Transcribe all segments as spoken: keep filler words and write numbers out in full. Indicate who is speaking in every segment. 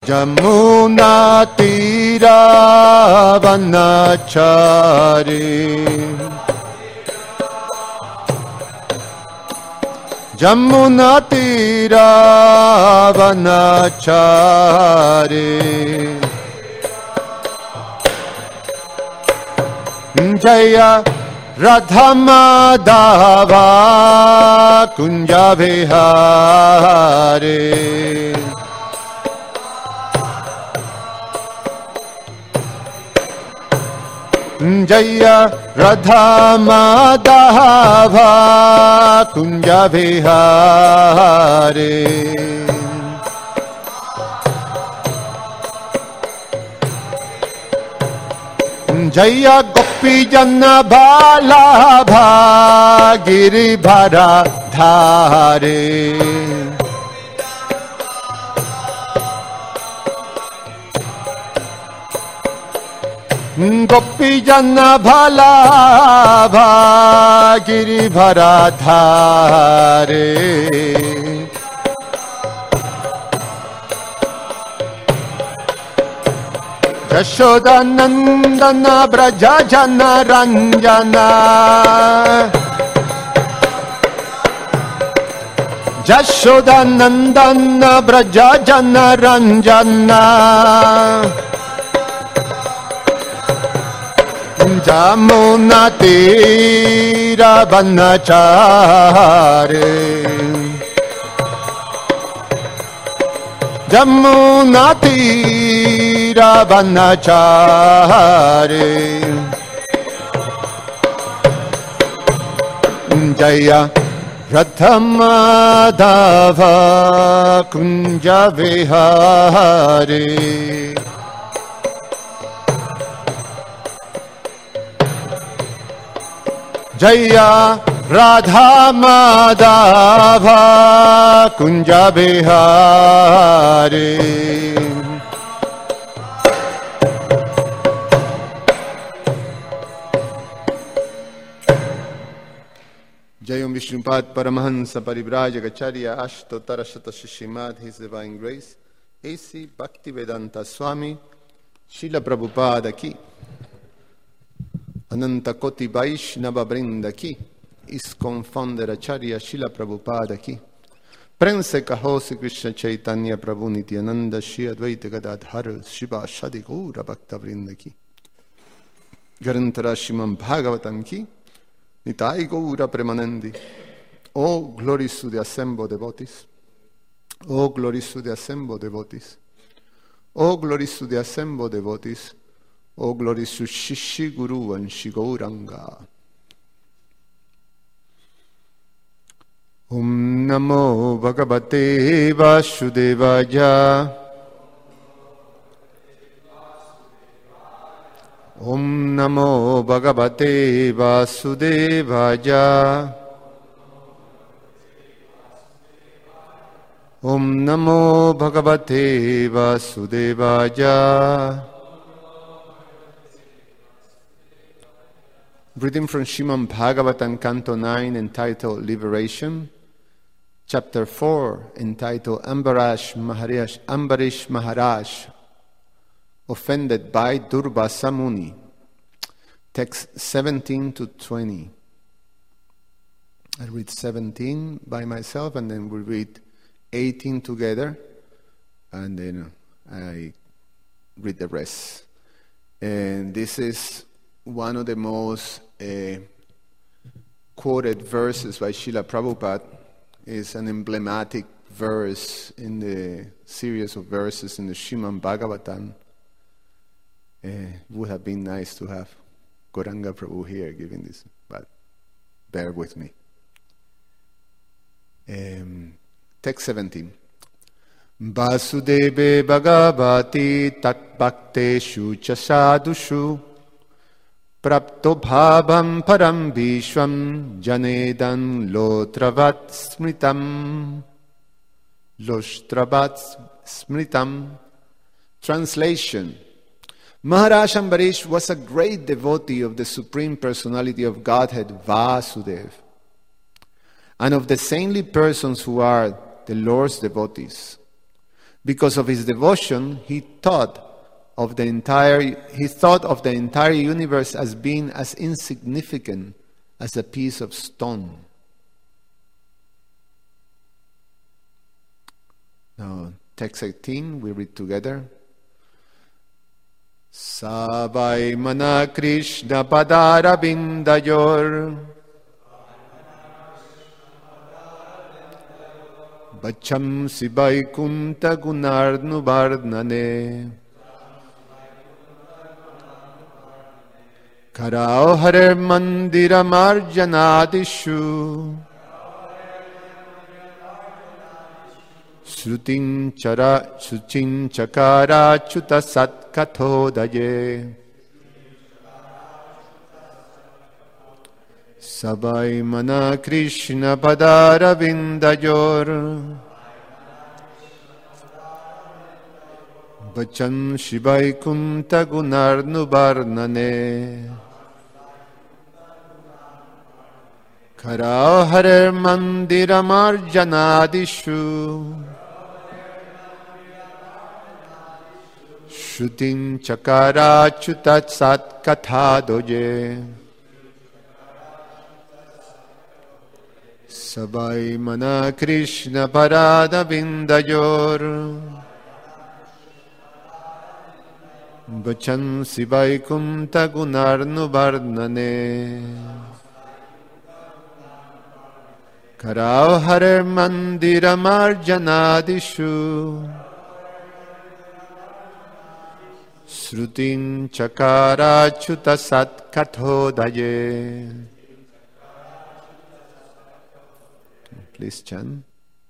Speaker 1: Jamuna tira vanachari Jamuna tira vanachari Jaya Radha Madhava Kunja Vihare Jaya Radha Madhava Kunja Vihare Jaya Gopi Jana Balabha Giribhara Dhare Gopi Jana Balabha Giribhara Dhare Yashoda Nandana Braja Jana Ranjana Yashoda Nandana Braja Jana Ranjana Jamuna Tira Vanachare Jamuna Tira Vanachare Jaya Radha Madhava Kunja Vihare Jaya Radha Madhava Kunja Vihare Jayam Vishnupad Paramahansa Parivrajagacharya Ashtotara Shata Shishimad His Divine Grace A C Bhaktivedanta Swami Srila Prabhupada Ki Ananta Koti Vaishnava Brinda Ki ISKCON Founder Acharya Srila Prabhupada Ki Prense Kahosi Krishna Chaitanya Prabhu Nityananda Shri Advaita Gadadhar Shiva Shadi Gaura Bhakta Vrinda Ki Garantara Shriman Bhagavatam Ki Nitai Gaura Premanandi. Oh, glories to the assembled devotees. Oh, glories to the assembled devotees. Oh, glories to the assembled devotees. Oh, glories to Shishi Guru and Shigauranga. Om Namo Bhagavate Vasudevaya. Om Namo Bhagavate Vasudevaya. Om Namo Bhagavate Vasudevaya. Reading from Srimad Bhagavatam, Canto nine, entitled Liberation. Chapter four, entitled Ambarish Maharaj, Ambarish Maharaj, offended by Durvasa Muni. Text seventeen to twenty. I read seventeen by myself, and then we read eighteen together, and then I read the rest. And this is one of the most uh, quoted verses by Srila Prabhupada. Is an emblematic verse in the series of verses in the Srimad Bhagavatam. Uh, it would have been nice to have Gauranga Prabhu here giving this, but bear with me. Um, text seventeen. Vasudeve Bhagavati Tat Bhakteshu Chasadushu Prapto Bhavam Param Vishwam Janedan Lotravat Smritam Lostravat Smritam. Translation. Maharaj Ambarish was a great devotee of the Supreme Personality of Godhead, Vasudeva, and of the saintly persons who are the Lord's devotees. Because of his devotion, he thought of the entire he thought of the entire universe as being as insignificant as a piece of stone. Now, text eighteen, we read together. Savai mana Krishna padara bindayor Bacham sibai kunta gunarnu varnane Karao hare mandira marjanadishu Shrutin chara shuchin chakara chuta sat kathodaye Sabai mana Krishna padara vindayor Bachan shibai kunta gunarnu varnane Karao hare mandira marjanadishu Shrutin chakara chutat sat katha doje Sabai mana Krishna parada vindayor Bachan sibai kunta gunarnu varnane Karao hare mandira marjanadishu Shrutin chakara chuta sat kathodaye. Please chant.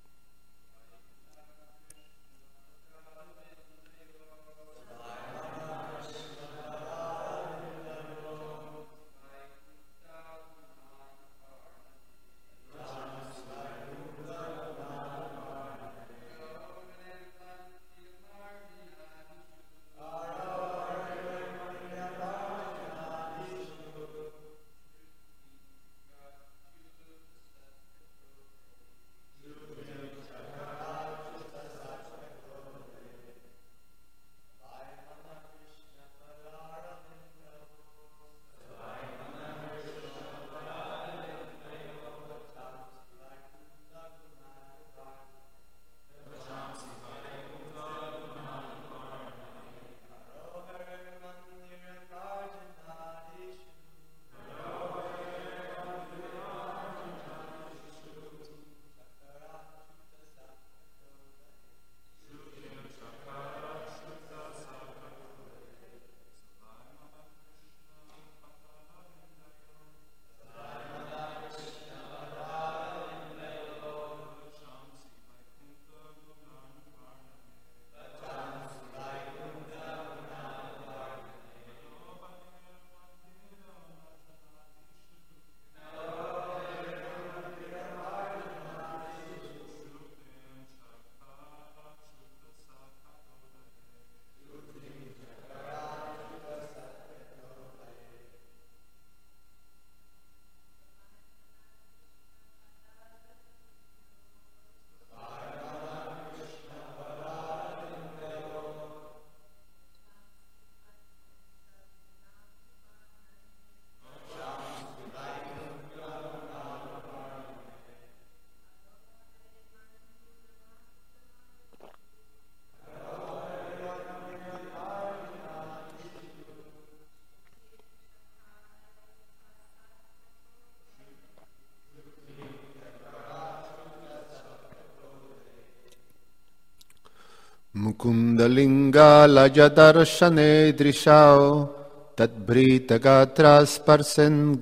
Speaker 1: Mukundalinga lajadarshane drishao tadbrita gatra sparsen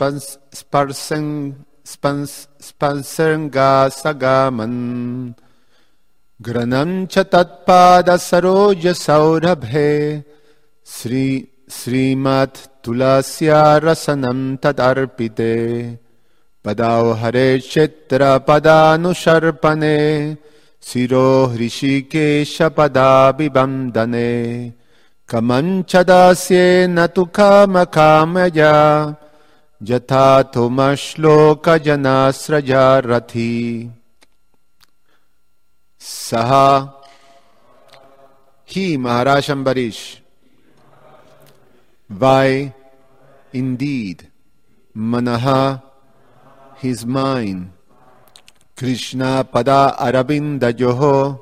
Speaker 1: sparsen spansenga sagaman granam cha tatpada saroja saurabhe sri srimat tulasya rasanam tadarpite padao hare chitra padanusharpane Siro hrishikesha pada bibandane kamanchadasye natuka makamaya jatha tomashloka janasraja rathi saha He, Maharaj Ambarish, Vai, indeed, Manaha, his mind, Krishna Pada Arabinda Joho,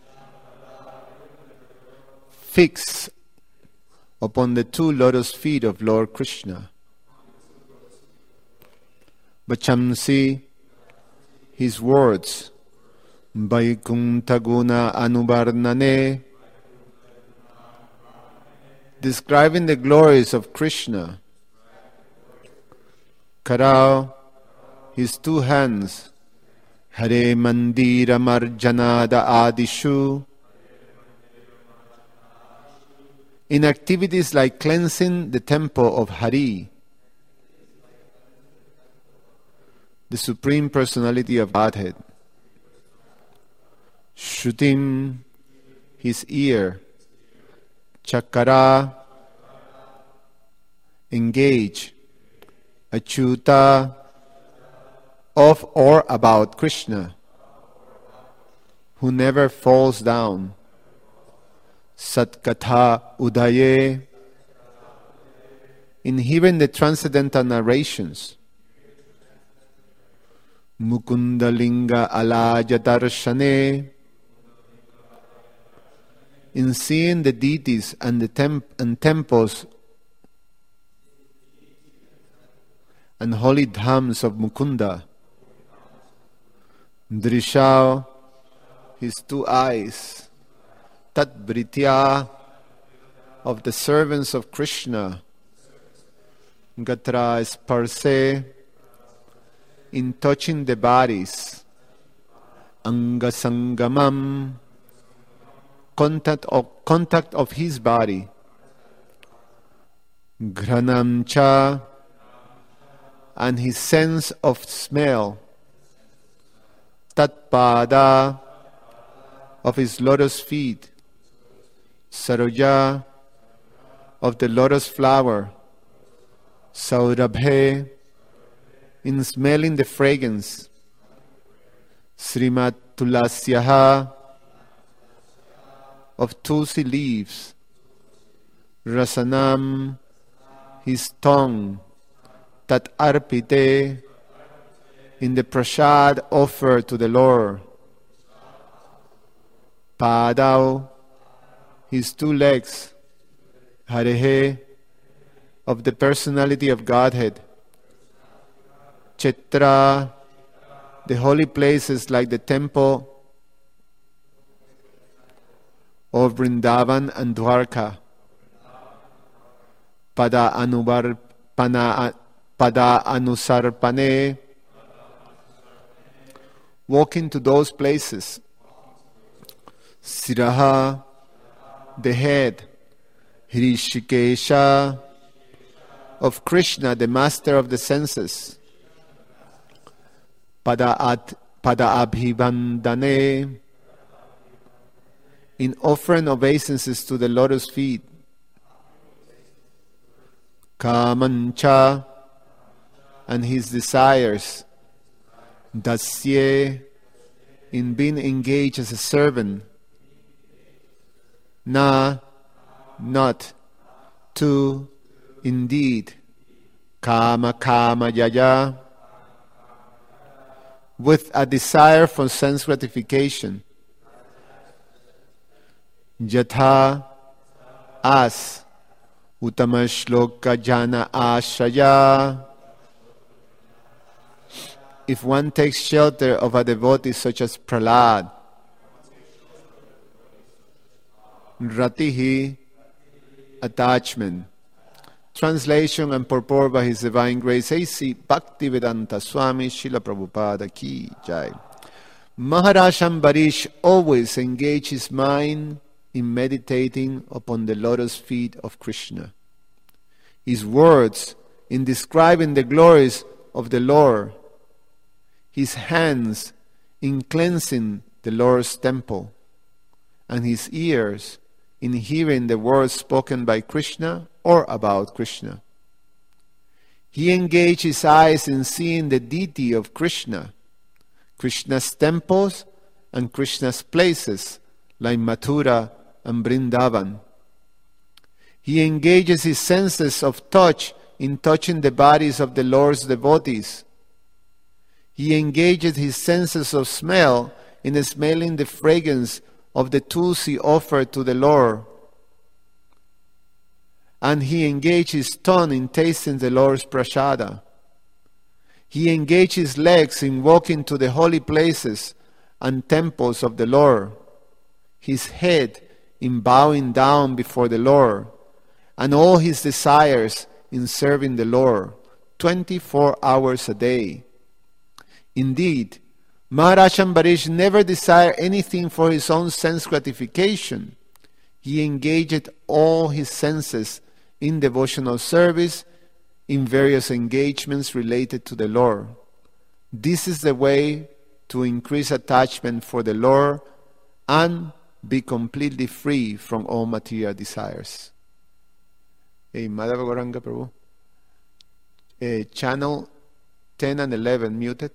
Speaker 1: fix upon the two lotus feet of Lord Krishna. Vachamsi, his words, Vaikuntha Guna Anubarnane, describing the glories of Krishna. Karao, his two hands, Hare Mandira Marjanada Adishu, in activities like cleansing the temple of Hari, the Supreme Personality of Godhead. Shrutim, his ear. Chakara, engage. Achyuta, of or about Krishna, who never falls down. Satkatha Udaye, in hearing the transcendental narrations. Mukundalinga Alaja Darshane, in seeing the deities and the temp- and temples and holy dhams of Mukunda. Drishao, his two eyes. Tat Britya, of the servants of Krishna. Gatra Sparse, in touching the bodies. Angasangamam, contact of, contact of his body. Granam cha, and his sense of smell. Tatpada, of his lotus feet. Saroja, of the lotus flower. Saurabhe, in smelling the fragrance. Srimat Tulasyaha, of tulsi leaves. Rasanam, his tongue. Tat arpite, in the prasad offered to the Lord. Padau, his two legs. Harehe, of the personality of Godhead. Chetra, the holy places like the temple of Vrindavan and Dwarka. Pada anubar pana pada anusarpane, walking to those places. Siraha, the head. Hrishikesha, of Krishna, the master of the senses. Pada at pada abhivandane, in offering obeisances to the lotus feet. Kamancha, and his desires. Dasye, in being engaged as a servant. Na, not. To, indeed. Kama kama yaya, with a desire for sense gratification. Yatha, as. Uttama shloka jana ashraya, if one takes shelter of a devotee such as Prahlad. Ratihi, attachment. Translation and purport by His Divine Grace A C Bhaktivedanta Swami Srila Prabhupada Ki Jai. Maharaj Ambarish always engaged his mind in meditating upon the lotus feet of Krishna. His words in describing the glories of the Lord. His hands in cleansing the Lord's temple. And his ears in hearing the words spoken by Krishna or about Krishna. He engaged his eyes in seeing the deity of Krishna, Krishna's temples and Krishna's places like Mathura and Vrindavan. He engages his senses of touch in touching the bodies of the Lord's devotees. He engages his senses of smell in smelling the fragrance of the tulsi offered to the Lord. And he engaged his tongue in tasting the Lord's prasada. He engaged his legs in walking to the holy places and temples of the Lord, his head in bowing down before the Lord, and all his desires in serving the Lord twenty-four hours a day. Indeed, Maharaj Ambarish never desired anything for his own sense gratification. He engaged all his senses in devotional service in various engagements related to the Lord. This is the way to increase attachment for the Lord and be completely free from all material desires. Hey, Madhava Gauranga Prabhu. Uh, channel ten and eleven muted.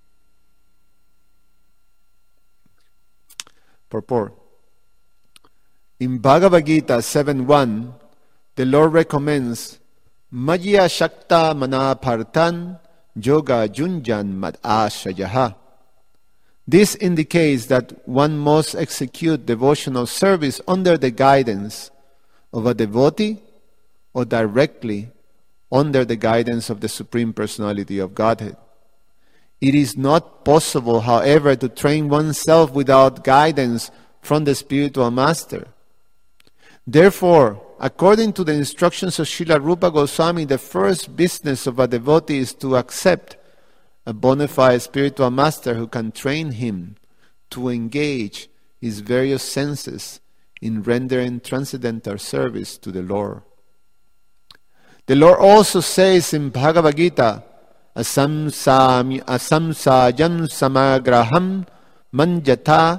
Speaker 1: Purport. In Bhagavad Gita seven one, the Lord recommends Maya Shakta Manapartan Yoga Junjan Mad Ashayaha. This indicates that one must execute devotional service under the guidance of a devotee or directly under the guidance of the Supreme Personality of Godhead. It is not possible, however, to train oneself without guidance from the spiritual master. Therefore, according to the instructions of Srila Rupa Goswami, the first business of a devotee is to accept a bona fide spiritual master who can train him to engage his various senses in rendering transcendental service to the Lord. The Lord also says in Bhagavad Gita, Asamsam asamsajam samagraham manjata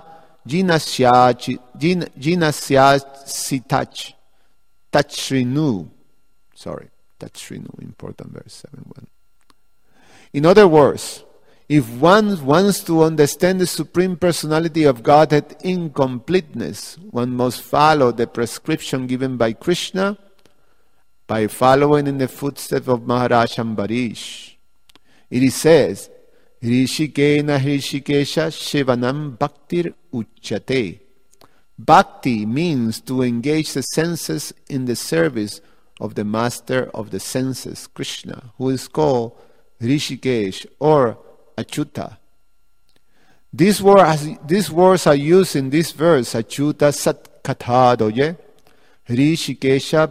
Speaker 1: jinasyasitach tachrinu. Sorry, tachrinu, important verse seven one. In other words, if one wants to understand the Supreme Personality of Godhead in completeness, one must follow the prescription given by Krishna by following in the footsteps of Maharaj Ambarish. It says, Rishikena Hrishikesha Shivanam Bhaktir Uchate. Bhakti means to engage the senses in the service of the master of the senses, Krishna, who is called Rishikesh or Achyuta. These words, these words are used in this verse, Achyuta Sat Katha Doye, Rishikesha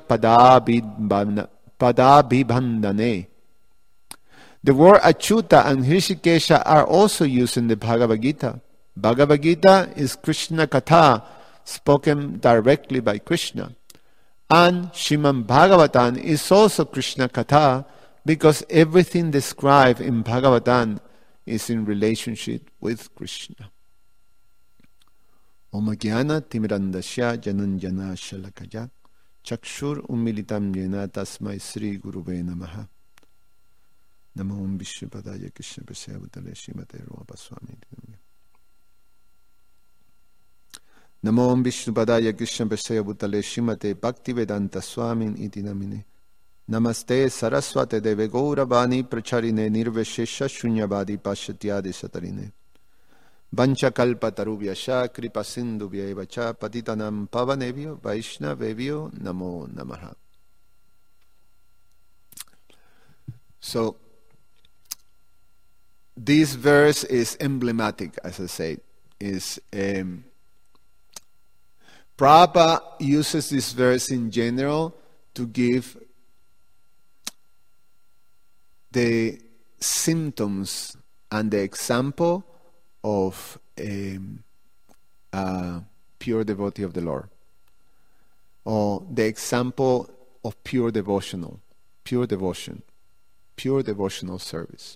Speaker 1: Padabhibhandane. The word Achyuta and Hrishikesha are also used in the Bhagavad Gita. Bhagavad Gita is Krishna Katha, spoken directly by Krishna. And Srimad Bhagavatam is also Krishna Katha, because everything described in Bhagavatam is in relationship with Krishna. Om Jnana Timirandasya Jananjana Shalakaya Chakshur Umilitam Yena Tasmai Sri Guruve Namaha. Namo Om Vishnupadaya Krishna Prasaya Bhutale Srimate Rupa Swami. Namo Om Vishnupadaya Krishna Prasaya Bhutale Srimate Bhaktivedanta Swami Iti Namine. Namaste Saraswate Deve Gauravani Pracharine Nirveshesha Shunyavadi Pashatyadi Satarine. Vancha Kalpa Tarubhyasha Kripa Sindhu Vyevacha Patitanam Pavanevyo Vaishnavevyo Namo Namaha. So, this verse is emblematic, as I said. Is um, Prabhupada uses this verse in general to give the symptoms and the example of a, a pure devotee of the Lord, or the example of pure devotional, pure devotion, pure devotional service.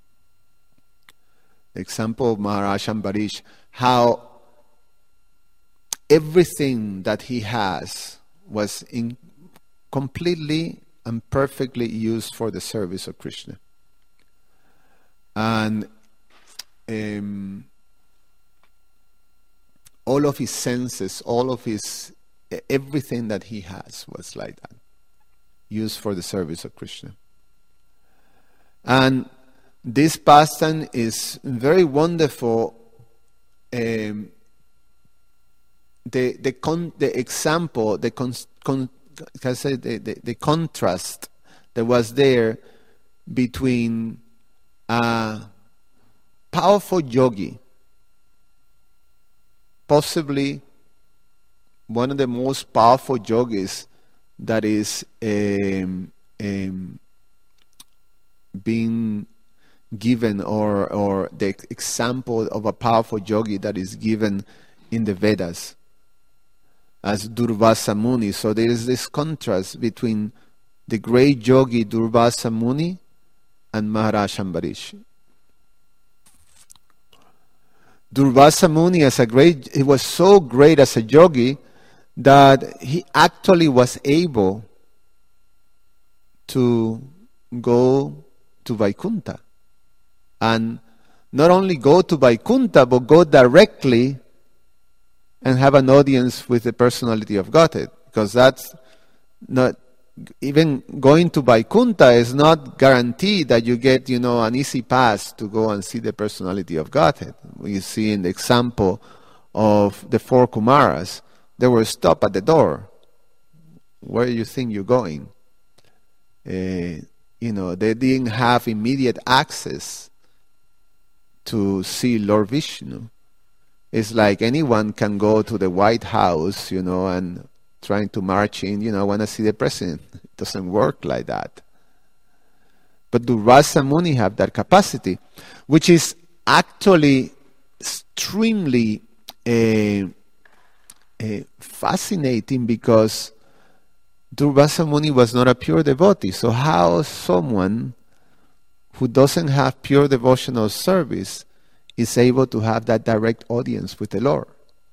Speaker 1: The example of Maharaj Ambarish, how everything that he has was in completely and perfectly used for the service of Krishna. And um, all of his senses, all of his everything that he has was like that, used for the service of Krishna. And this pastime is very wonderful. Um, the the con, the example, the con, con, can I say the, the the contrast that was there between a powerful yogi, possibly one of the most powerful yogis that is um, um, being given, or or the example of a powerful yogi that is given in the Vedas as Durvasa Muni. So there is this contrast between the great yogi Durvasa Muni and Maharaj Ambarish. Durvasa Muni, as a great, he was so great as a yogi that he actually was able to go to Vaikuntha. And not only go to Vaikuntha, but go directly and have an audience with the personality of Godhead. Because that's not, even going to Vaikuntha is not guaranteed that you get, you know, an easy pass to go and see the personality of Godhead. We see in the example of the four Kumaras, they were stopped at the door. Where do you think you're going? Uh, you know, they didn't have immediate access to see Lord Vishnu. It's like anyone can go to the White House, you know, and trying to march in, you know, I want to see the president. It doesn't work like that. But Durvasa Muni have that capacity, which is actually extremely uh, uh, fascinating, because Durvasa Muni was not a pure devotee. So how someone who doesn't have pure devotional service is able to have that direct audience with the Lord?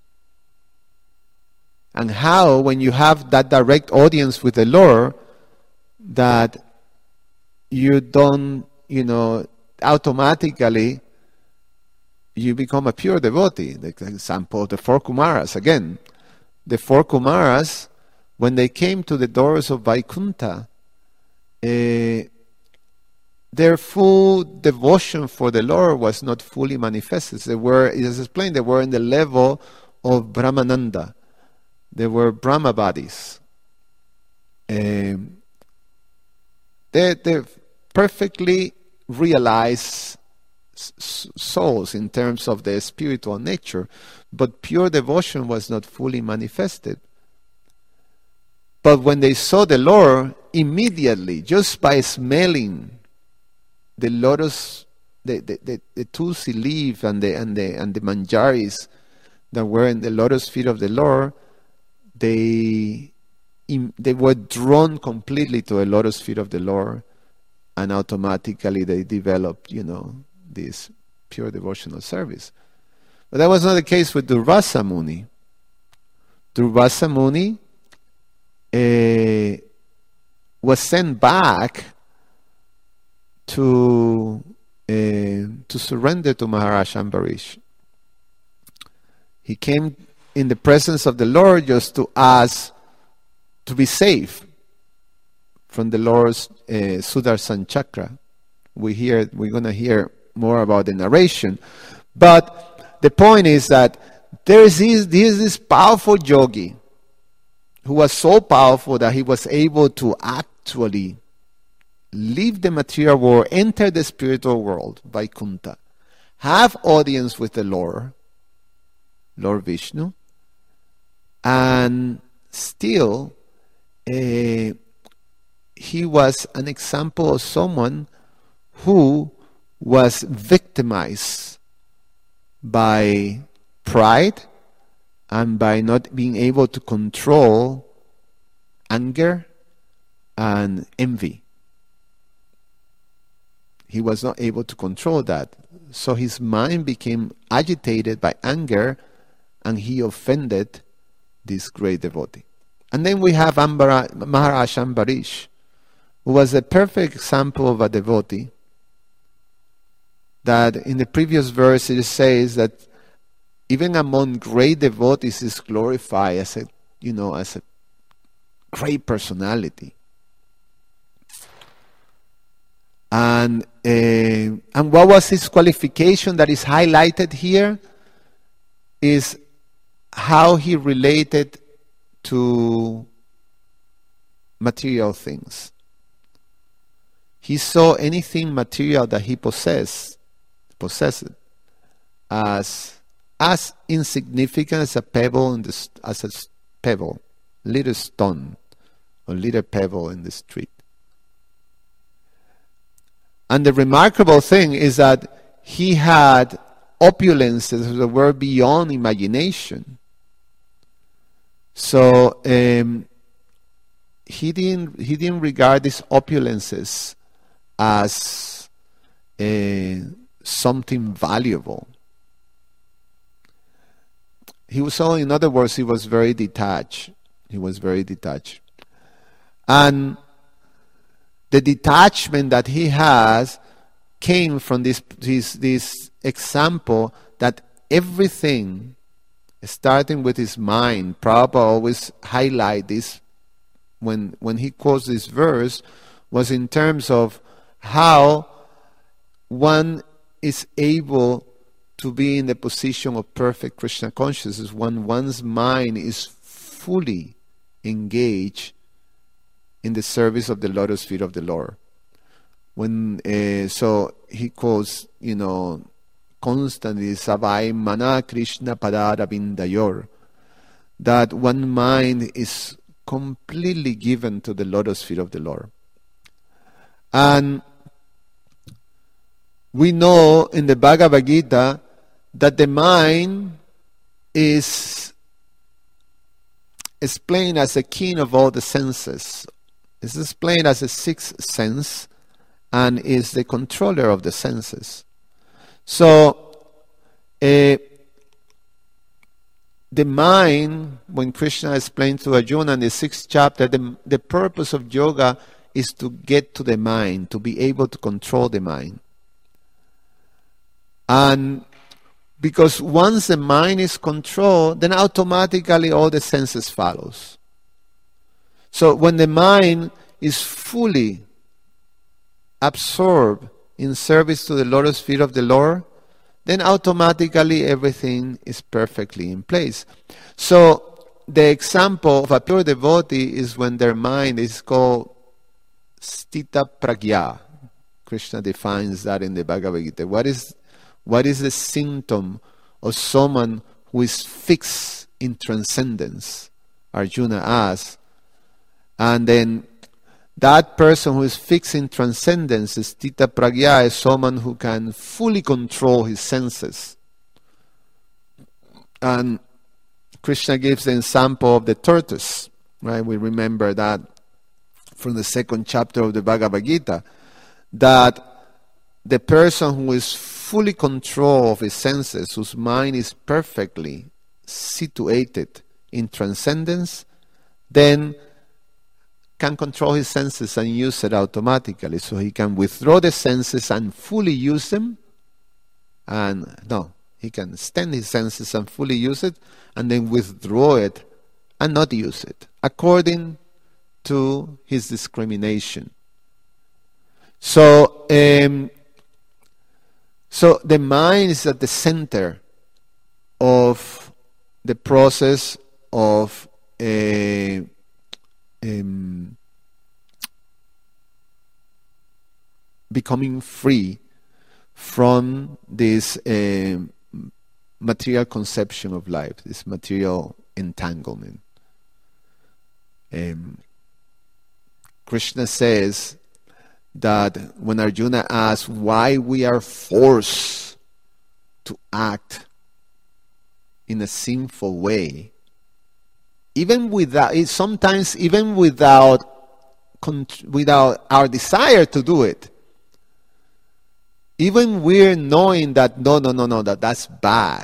Speaker 1: And how, when you have that direct audience with the Lord, that you don't, you know, automatically you become a pure devotee. The example of the four Kumaras. Again, the four Kumaras, when they came to the doors of Vaikuntha, uh, their full devotion for the Lord was not fully manifested. They were, it is explained, they were in the level of Brahmananda. They were Brahmavadis. Um, they, they're perfectly realized s- souls in terms of their spiritual nature, but pure devotion was not fully manifested. But when they saw the Lord, immediately, just by smelling the lotus, the, the, the, the tulsi leaf and the, and, the, and the manjaris that were in the lotus feet of the Lord, they, they were drawn completely to the lotus feet of the Lord, and automatically they developed, you know, this pure devotional service. But that was not the case with Durvasa Muni. Durvasa Muni uh, was sent back to uh, to surrender to Maharaj Ambarish. He came in the presence of the Lord just to ask to be saved from the Lord's uh, Sudarshan Chakra. We hear, we're going to hear more about the narration. But the point is that there is this, this, this powerful yogi who was so powerful that he was able to actually leave the material world, enter the spiritual world, Vaikuntha, have audience with the Lord, Lord Vishnu, and still uh, he was an example of someone who was victimized by pride and by not being able to control anger and envy. He was not able to control that. So his mind became agitated by anger, and he offended this great devotee. And then we have Ambara, Maharaj Ambarish, who was a perfect example of a devotee, that in the previous verse it says that even among great devotees is glorified as a you know, as a great personality. And uh, and what was his qualification that is highlighted here is how he related to material things. He saw anything material that he possessed, possessed as as insignificant as a pebble in the, as a pebble, little stone or little pebble in the street. And the remarkable thing is that he had opulences that were beyond imagination. So um, he didn't he didn't regard these opulences as uh, something valuable. He was so, in other words, he was very detached. He was very detached. And the detachment that he has came from this, this, this example that everything, starting with his mind, Prabhupada always highlight this when, when he quotes this verse, was in terms of how one is able to be in the position of perfect Krishna consciousness when one's mind is fully engaged in the service of the lotus feet of the Lord. When uh, so he quotes, you know, constantly, Savai Mana Krishna Padara Vindayor, that one mind is completely given to the lotus feet of the Lord. And we know in the Bhagavad Gita that the mind is explained as a king of all the senses. It's explained as a sixth sense and is the controller of the senses. So, uh, the mind, when Krishna explained to Arjuna in the sixth chapter, the, the purpose of yoga is to get to the mind, to be able to control the mind. And because once the mind is controlled, then automatically all the senses follows. So when the mind is fully absorbed in service to the lotus feet of the Lord, then automatically everything is perfectly in place. So the example of a pure devotee is when their mind is called Stita Pragya. Krishna defines that in the Bhagavad Gita. What is What is the symptom of someone who is fixed in transcendence? Arjuna asks. And then that person who is fixed in transcendence, Stita Pragya, is someone who can fully control his senses. And Krishna gives the example of the tortoise, right? We remember that from the second chapter of the Bhagavad Gita, that the person who is fully control of his senses, whose mind is perfectly situated in transcendence, then can control his senses and use it automatically. So he can withdraw the senses and fully use them. And no, he can extend his senses and fully use it, and then withdraw it and not use it, according to his discrimination. So, um, So the mind is at the center of the process of uh, um, becoming free from this uh, material conception of life, this material entanglement. Um, Krishna says that when Arjuna asks why we are forced to act in a sinful way, even without, sometimes even without, without our desire to do it, even we're knowing that no, no, no, no, that that's bad,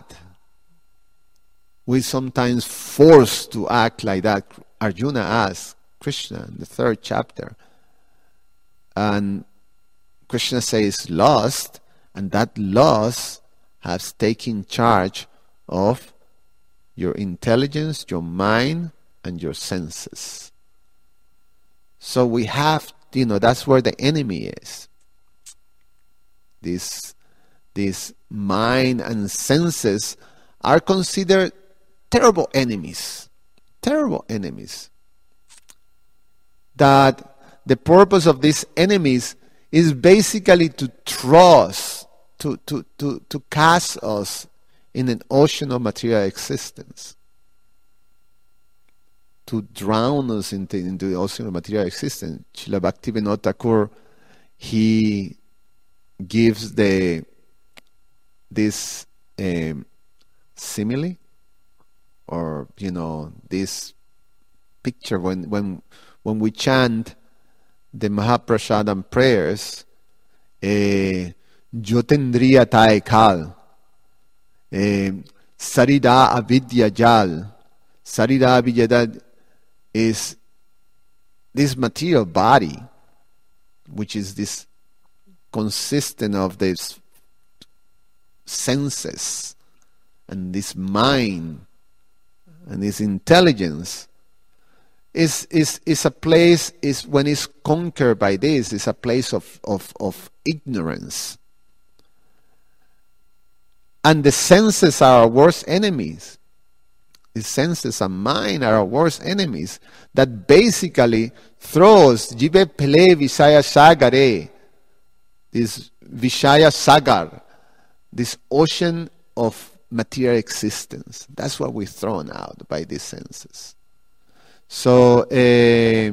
Speaker 1: we sometimes forced to act like that. Arjuna asks Krishna in the third chapter. And Krishna says lust, and that lust has taken charge of your intelligence, your mind, and your senses. So we have, you know, that's where the enemy is. This, this mind and senses are considered terrible enemies. Terrible enemies. That the purpose of these enemies is basically to throw us, to, to, to, to cast us in an ocean of material existence. To drown us into, into the ocean of material existence. Srila Bhaktivinoda Thakur, he gives the this um, simile, or you know, this picture when when when we chant the Mahaprasadam prayers, eh, yo tendría taekal, eh, sarida avidya jal, sarida avidya is this material body, which is this consistent of these senses and this mind and this intelligence is is is a place, is when it's conquered by this, is a place of, of, of ignorance. And the senses are our worst enemies. The senses and mind are our worst enemies that basically throws Jive Pele Vishaya Sagare, this Vishaya Sagar, this ocean of material existence. That's what we're thrown out by these senses. So, uh,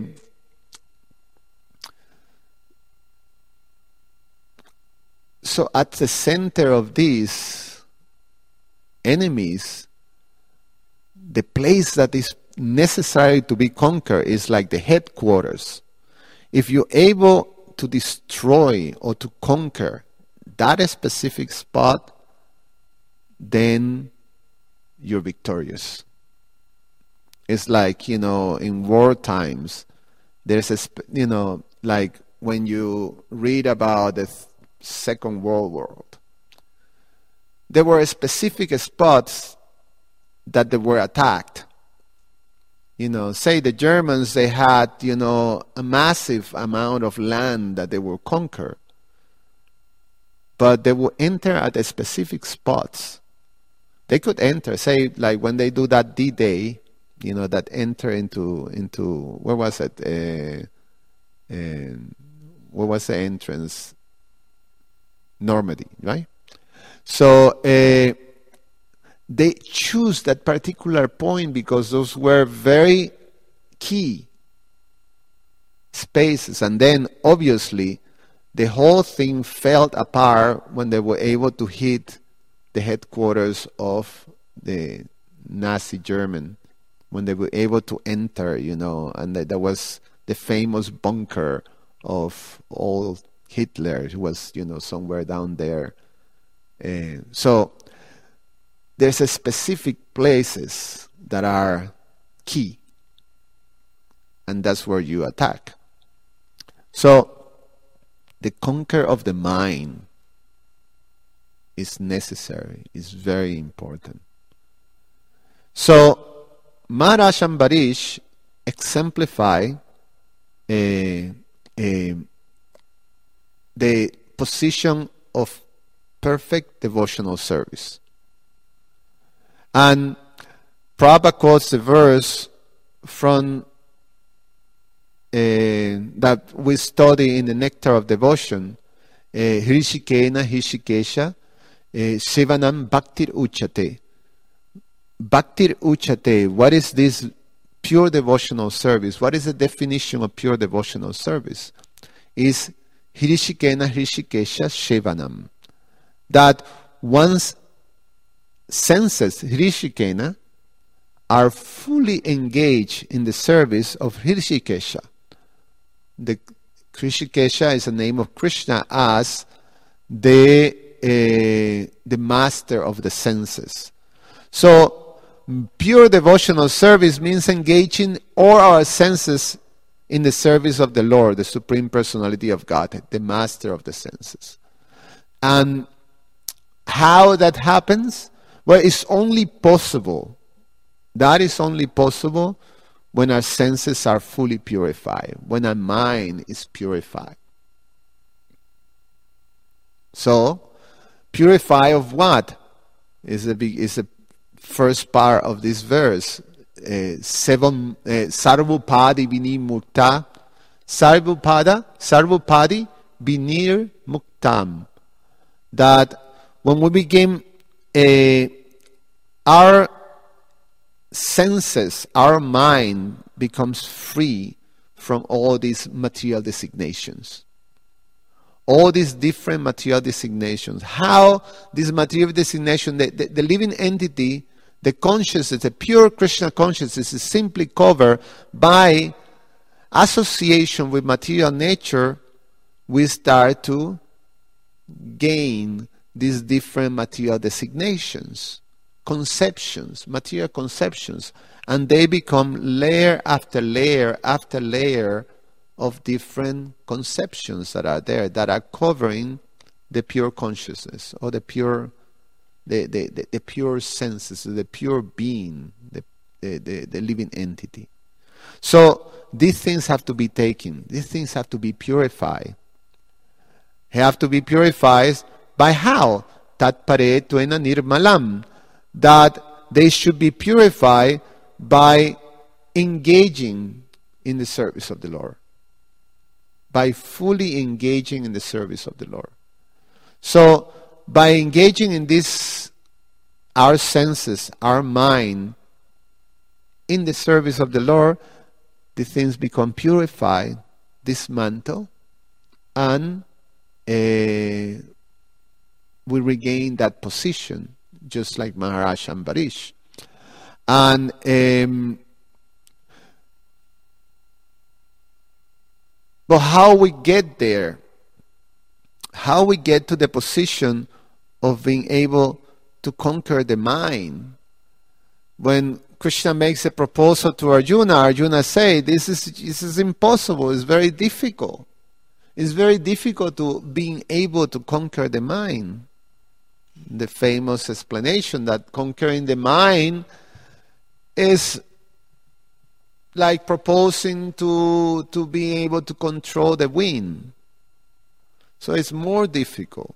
Speaker 1: so at the center of these enemies, the place that is necessary to be conquered is like the headquarters. If you're able to destroy or to conquer that specific spot, then you're victorious. It's like, you know, in war times, there's a, you know, like when you read about the Second World War, there were specific spots that they were attacked. You know, say the Germans, they had, you know, a massive amount of land that they will conquer. But they will enter at a specific spots. They could enter, say, like when they do that D-Day, you know, that enter into, into where was it? Uh, uh, where was the entrance? Normandy, right? So uh, they choose that particular point because those were very key spaces. And then, obviously, the whole thing fell apart when they were able to hit the headquarters of the Nazi German, when they were able to enter, you know, and there was the famous bunker of old Hitler, who was, you know, somewhere down there. Uh, so there's a specific places that are key, and that's where you attack. So the conquer of the mind is necessary, is very important. So Maharaj Ambarish exemplify uh, uh, the position of perfect devotional service. And Prabhupada quotes the verse from uh, that we study in the Nectar of Devotion, uh, Hrishikena Hrishikesha Sevanam Bhaktir Uchate. Bhaktir Uchate, what is this pure devotional service? What is the definition of pure devotional service? Is Hrishikena Hrishikesha Sevanam. That one's senses, Hrishikena, are fully engaged in the service of Hrishikesha. The Hrishikesha is the name of Krishna as the uh, the master of the senses. So pure devotional service means engaging all our senses in the service of the Lord, the Supreme Personality of God, the master of the senses. And how that happens? Well, it's only possible. That is only possible when our senses are fully purified, when our mind is purified. So, purify of what? Is the big, is the first part of this verse. Uh, seven uh, Sarvupadi Vinir Mukta. Sarvupada, Sarvupadi Vinir Muktam. That when we begin, uh, our senses, our mind becomes free from all these material designations. All these different material designations. How this material designation, the, the, the living entity, the consciousness, the pure Krishna consciousness is simply covered by association with material nature. We start to gain these different material designations, conceptions, material conceptions, and they become layer after layer after layer of different conceptions that are there, that are covering the pure consciousness, or the pure the, the, the, the pure senses, the pure being, the, the, the, the living entity. So these things have to be taken, these things have to be purified. Have to be purified by how? Tat pare tuena nirmalam. That they should be purified by engaging in the service of the Lord. By fully engaging in the service of the Lord. So, by engaging in this, our senses, our mind, in the service of the Lord, the things become purified, dismantled, and uh, we regain that position, just like Maharaj Ambarish. And um, but how we get there, how we get to the position of being able to conquer the mind. When Krishna makes a proposal to Arjuna, Arjuna say, this is, this is impossible, it's very difficult. It's very difficult to being able to conquer the mind. The famous explanation that conquering the mind is like proposing to, to be able to control the wind. So it's more difficult.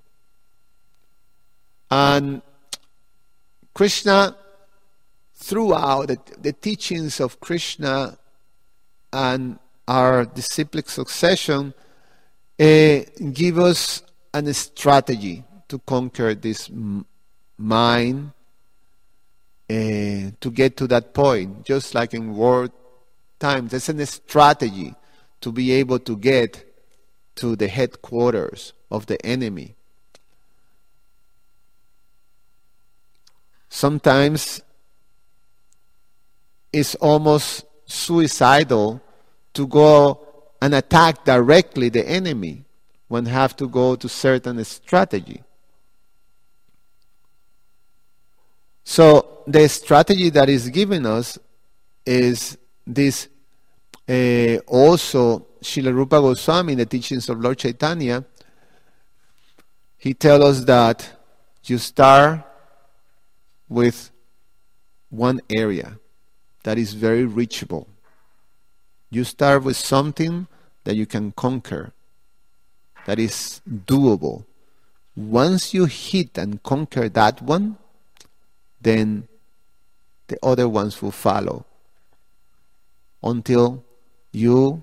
Speaker 1: And Krishna, throughout the, the teachings of Krishna and our disciplic succession, uh, give us a strategy to conquer this m- mind, uh, to get to that point. Just like in war times, there's a strategy to be able to get to the headquarters of the enemy. Sometimes it's almost suicidal to go and attack directly the enemy. One have to go to certain strategy. So the strategy that is given us is this. Uh, also, Srila Rupa Goswami, in the teachings of Lord Chaitanya, he tells us that you start with one area that is very reachable. You start with something that you can conquer, that is doable. Once you hit and conquer that one, then the other ones will follow until you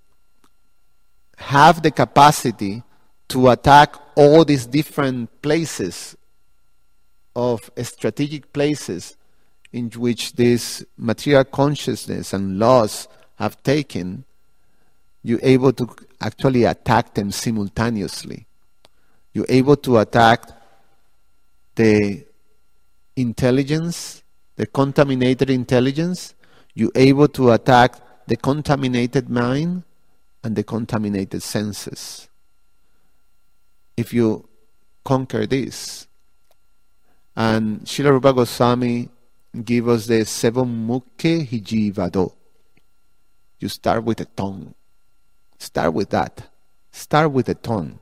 Speaker 1: have the capacity to attack all these different places of strategic places in which this material consciousness and laws have taken. You're able to actually attack them simultaneously. You're able to attack the intelligence, the contaminated intelligence. You're able to attack the contaminated mind and the contaminated senses. If you conquer this, and Srila Rupa Goswami give us the seven mukke hijivado. You start with the tongue. Start with that. Start with the tongue.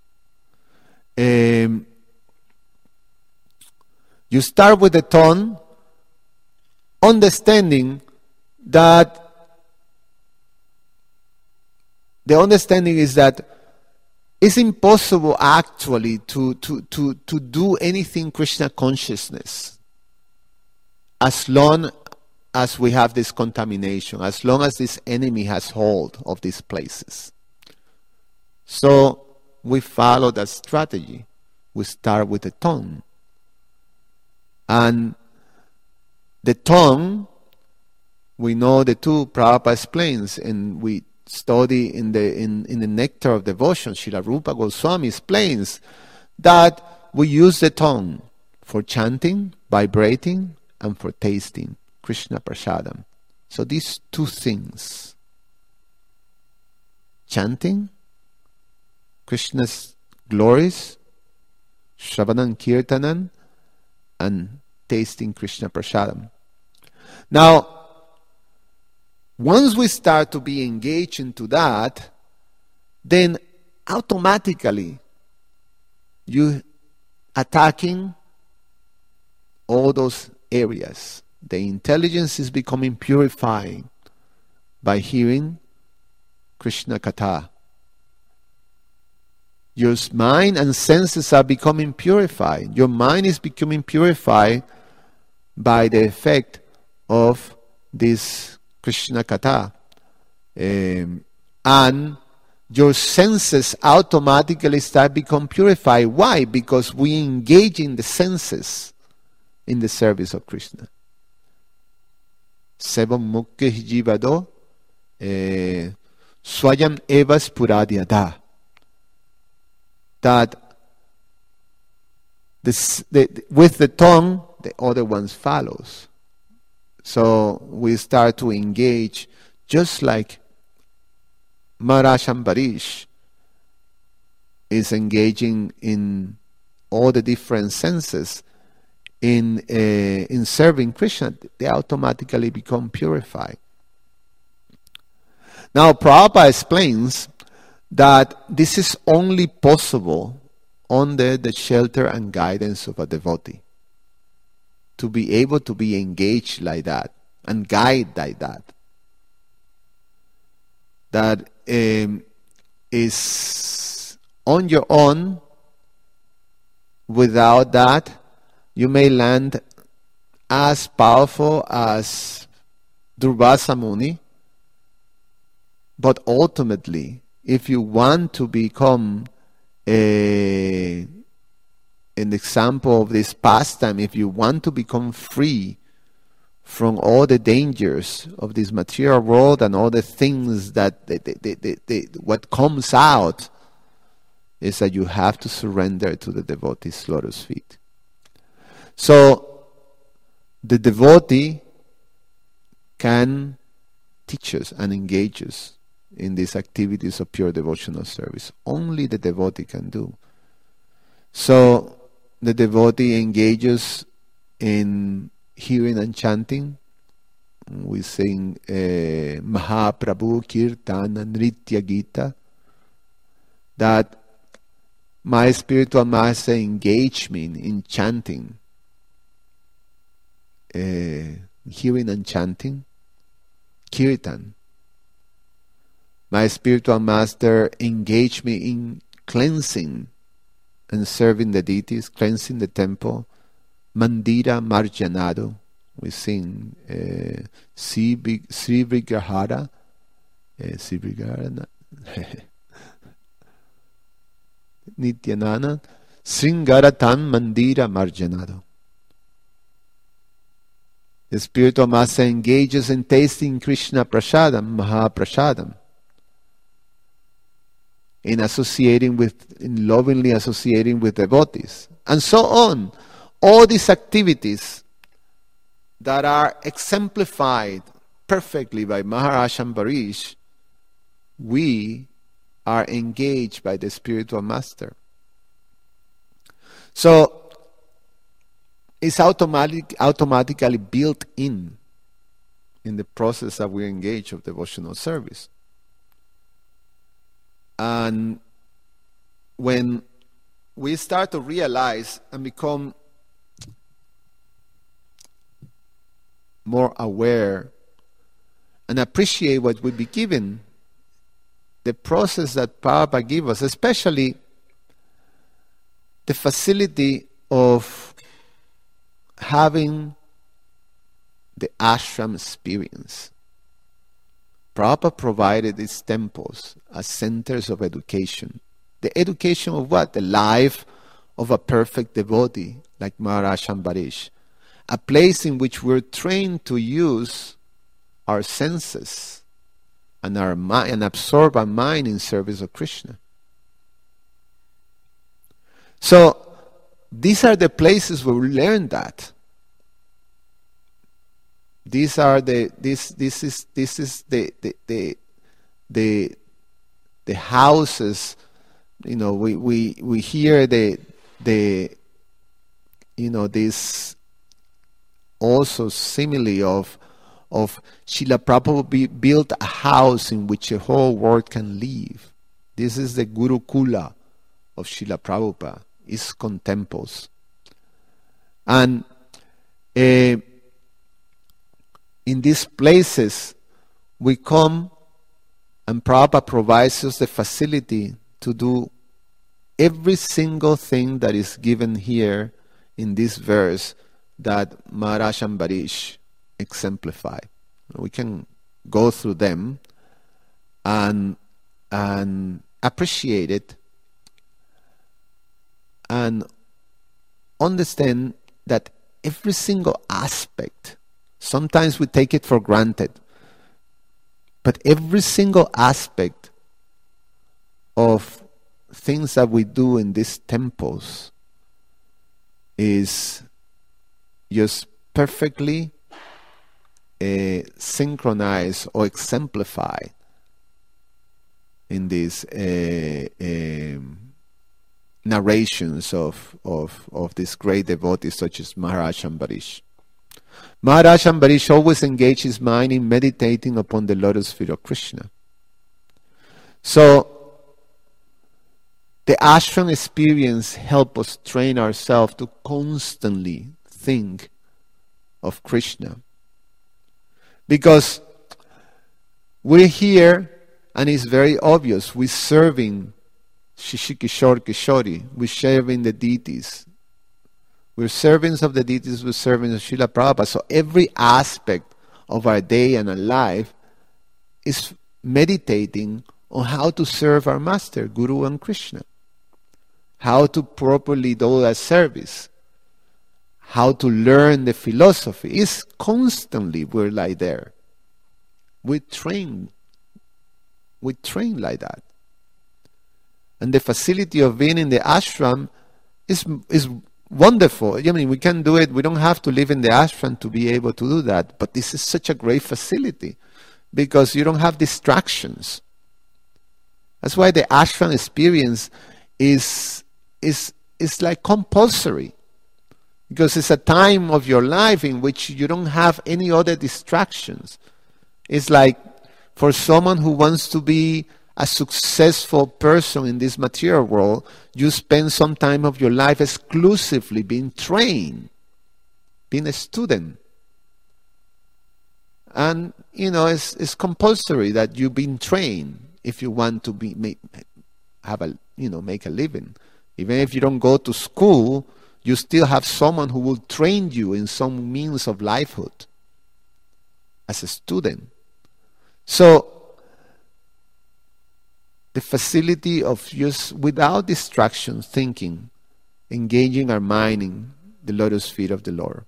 Speaker 1: Um, you start with the tongue, understanding that the understanding is that it's impossible actually to, to, to, to do anything Krishna consciousness as long as we have this contamination, as long as this enemy has hold of these places. So we follow that strategy. We start with the tongue. And the tongue, we know the two Prabhupada explains, and we study in the in, in the Nectar of Devotion, Srila Rupa Goswami explains that we use the tongue for chanting, vibrating, and for tasting Krishna Prasadam. So these two things, chanting Krishna's glories, Shravanam Kirtanam, and tasting Krishna Prasadam. Now, once we start to be engaged into that, then automatically you attacking all those areas. The intelligence is becoming purified by hearing Krishna Katha. Your mind and senses are becoming purified. Your mind is becoming purified by the effect of this Krishna Katha. Um, and your senses automatically start become purified. Why? Because we engage in the senses in the service of Krishna. Sevam mukke jivado swayam evas puradyada. That this, the, with the tongue, the other ones follows. So we start to engage just like Maharaj Ambarish is engaging in all the different senses in uh, in serving Krishna. They automatically become purified. Now Prabhupada explains that this is only possible under the shelter and guidance of a devotee. To be able to be engaged like that and guide like that. That um, is on your own. Without that, you may land as powerful as Durvasa Muni, but ultimately, if you want to become a, an example of this pastime, if you want to become free from all the dangers of this material world and all the things that they, they, they, they, they, what comes out is that you have to surrender to the devotee's lotus feet. So the devotee can teach us and engage us in these activities of pure devotional service. Only the devotee can do. So the devotee engages in hearing and chanting. We sing uh, Mahaprabhu Kirtana Nritya Gita. That my spiritual master engaged me in chanting, uh, hearing and chanting, Kirtan. My spiritual master engaged me in cleansing and serving the deities, cleansing the temple. Mandira Marjanado. We sing uh, Sri Vigrahara. Uh, Sri Vigrahara. Nityanana. Sringaratan Mandira Marjanado. The spiritual master engages in tasting Krishna Prasadam, Mahaprasadam. In associating with, in lovingly associating with devotees, and so on. All these activities that are exemplified perfectly by Maharaj Ambarish, we are engaged by the spiritual master. So it's automatic, automatically built in in the process that we engage of devotional service. And when we start to realize and become more aware and appreciate what we be given, the process that Prabhupada gave us, especially the facility of having the ashram experience. Prabhupada provided these temples as centers of education. The education of what? The life of a perfect devotee like Maharaj Ambarish. A place in which we're trained to use our senses and our mind and absorb our mind in service of Krishna. So these are the places where we learn that. These are the this this is this is the the the the, the houses. You know, we, we, we hear the the you know this also simile of of Srila Prabhupada be, built a house in which the whole world can live. This is the Gurukula of Srila Prabhupada, ISKCON temples. And uh, in these places we come and Prabhupada provides us the facility to do every single thing that is given here in this verse that Maharaj Ambarish exemplified. We can go through them and and appreciate it and understand that every single aspect, sometimes we take it for granted, but every single aspect of things that we do in these temples is just perfectly uh, synchronized or exemplified in these uh, uh, narrations of, of, of these great devotees such as Maharaj Ambarish. Maharaj Ambarish always engaged his mind in meditating upon the lotus feet of Krishna. So the ashram experience helps us train ourselves to constantly think of Krishna. Because we're here and it's very obvious, we're serving Shishikishore Kishori, we're serving the deities. We're servants of the deities, we're servants of Srila Prabhupada. So every aspect of our day and our life is meditating on how to serve our Master, Guru and Krishna. How to properly do that service. How to learn the philosophy. It's constantly we're like there. We train. We train like that. And the facility of being in the ashram is is wonderful. I mean, we can do it. We don't have to live in the ashram to be able to do that. But this is such a great facility because you don't have distractions. That's why the ashram experience is is is like compulsory, because it's a time of your life in which you don't have any other distractions. It's like for someone who wants to be a successful person in this material world, you spend some time of your life exclusively being trained, being a student. And, you know, it's, it's compulsory that you've been trained if you want to be make, have a, you know, make a living. Even if you don't go to school, you still have someone who will train you in some means of livelihood as a student. So, the facility of just without distractions thinking, engaging our mind in the lotus feet of the Lord.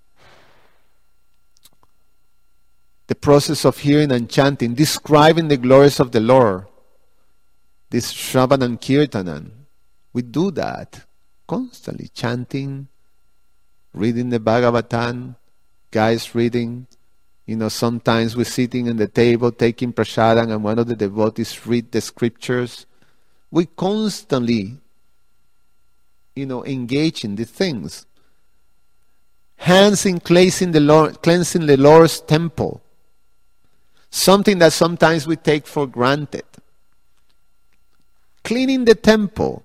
Speaker 1: The process of hearing and chanting, describing the glories of the Lord, this Shravan and Kirtanan, we do that constantly, chanting, reading the Bhagavatam, guys reading. You know, sometimes we're sitting in the table taking prasadam and one of the devotees read the scriptures. We constantly, you know, engage in these things. Hands in cleansing the Lord, cleansing the Lord's temple. Something that sometimes we take for granted. Cleaning the temple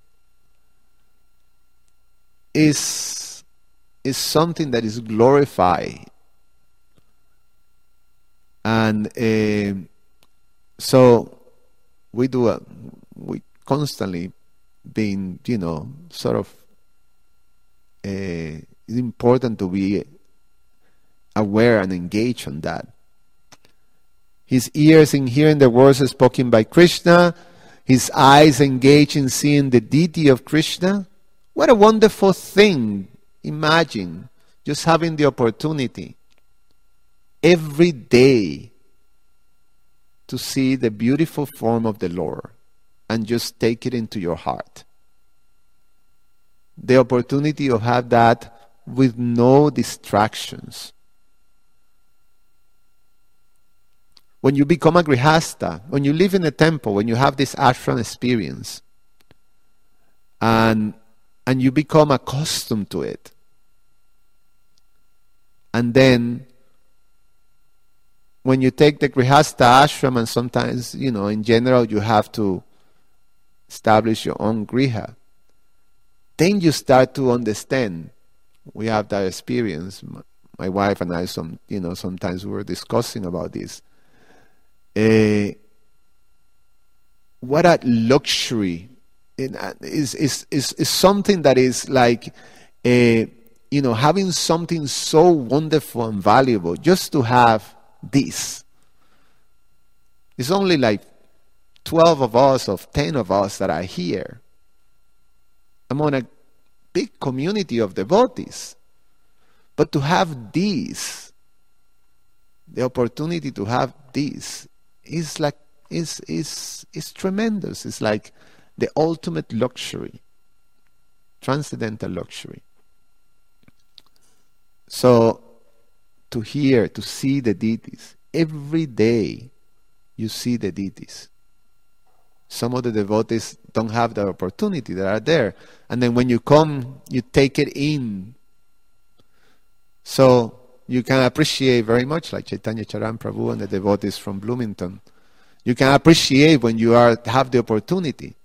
Speaker 1: is, is something that is glorified. And uh, so we do a, we constantly being, you know, sort of, uh, it's important to be aware and engage on that. His ears in hearing the words spoken by Krishna, his eyes engage in seeing the deity of Krishna. What a wonderful thing. Imagine just having the opportunity every day to see the beautiful form of the Lord and just take it into your heart. The opportunity to have that with no distractions. When you become a grihasta, when you live in a temple, when you have this ashram experience, and and you become accustomed to it, and then when you take the grihasta ashram, and sometimes, you know, in general, you have to establish your own griha, then you start to understand. We have that experience. My wife and I, some, you know, sometimes we were discussing about this. Uh, what a luxury it is, is, is, is something that is like, uh, you know, having something so wonderful and valuable just to have this. It's only like twelve of us, of ten of us that are here among a big community of devotees. But to have this, the opportunity to have this, is like is is is tremendous. It's like the ultimate luxury, transcendental luxury. So to hear, to see the deities every day, you see the deities. Some of the devotees don't have the opportunity that are there, and then when you come, you take it in. So you can appreciate very much, like Chaitanya Charan Prabhu and the devotees from Bloomington. You can appreciate when you are have the opportunity.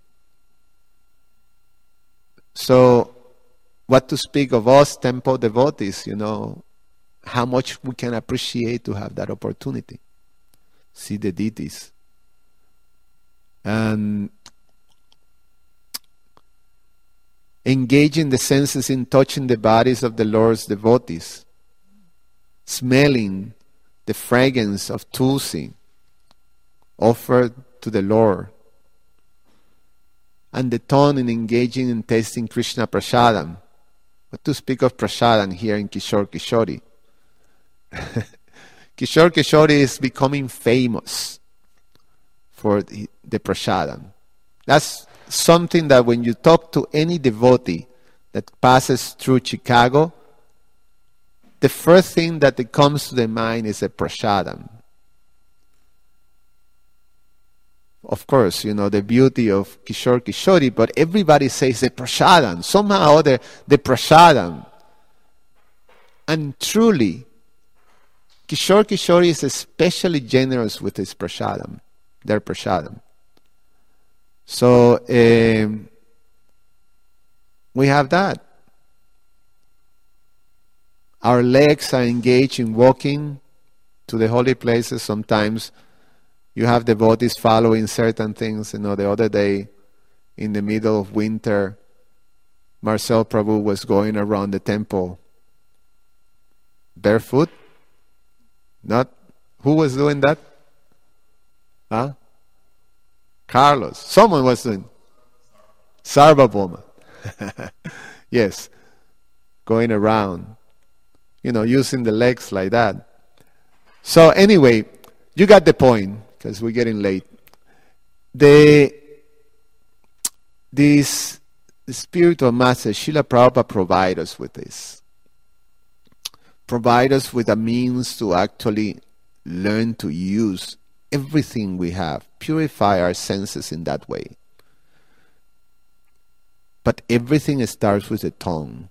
Speaker 1: So, what to speak of us temple devotees, you know, how much we can appreciate to have that opportunity. See the deities. And engaging the senses in touching the bodies of the Lord's devotees. Smelling the fragrance of tulsi offered to the Lord, and the tongue in engaging in tasting Krishna prasadam. What to speak of prasadam here in Kishore Kishori? Kishore Kishori is becoming famous for the, the prasadam. That's something that when you talk to any devotee that passes through Chicago, the first thing that it comes to their mind is a prasadam. Of course, you know, the beauty of Kishore Kishori, but everybody says the prasadam. Somehow or other, the prasadam. And truly, Kishore Kishori is especially generous with his prasadam, their prasadam. So, um, we have that. Our legs are engaged in walking to the holy places. Sometimes you have devotees following certain things. You know, the other day, in the middle of winter, Marcel Prabhu was going around the temple barefoot. Not who was doing that? Huh? Carlos. Someone was doing. Sarvabhauma. Yes. Going around. You know, using the legs like that. So anyway, you got the point, because we're getting late. The this the spiritual master, Srila Prabhupada, provide us with this. Provide us with a means to actually learn to use everything we have. Purify our senses in that way. But everything starts with the tongue.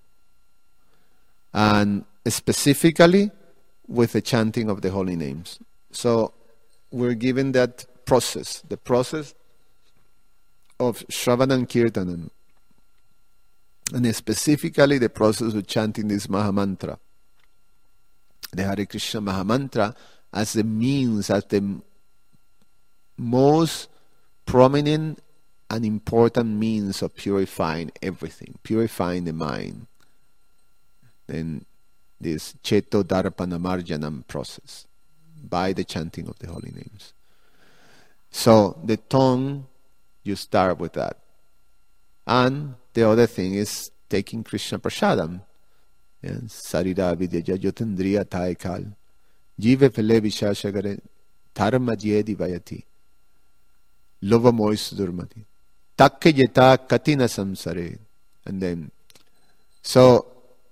Speaker 1: And specifically with the chanting of the holy names. So we're given that process, the process of Shravanam Kirtanam, and specifically the process of chanting this Mahamantra, the Hare Krishna Mahamantra, as the means, as the most prominent and important means of purifying everything, purifying the mind. And this Cheto Darpana Marjanam process by the chanting of the holy names. So the tongue, you start with that. And the other thing is taking Krishna Prasadam. Sarira Vidya Jotendriya Taikal. Jive Pele Vishashagare Dharma Jedi Vayati. Lova Mois Durmati. Takke Jeta Katina Samsare. And then, so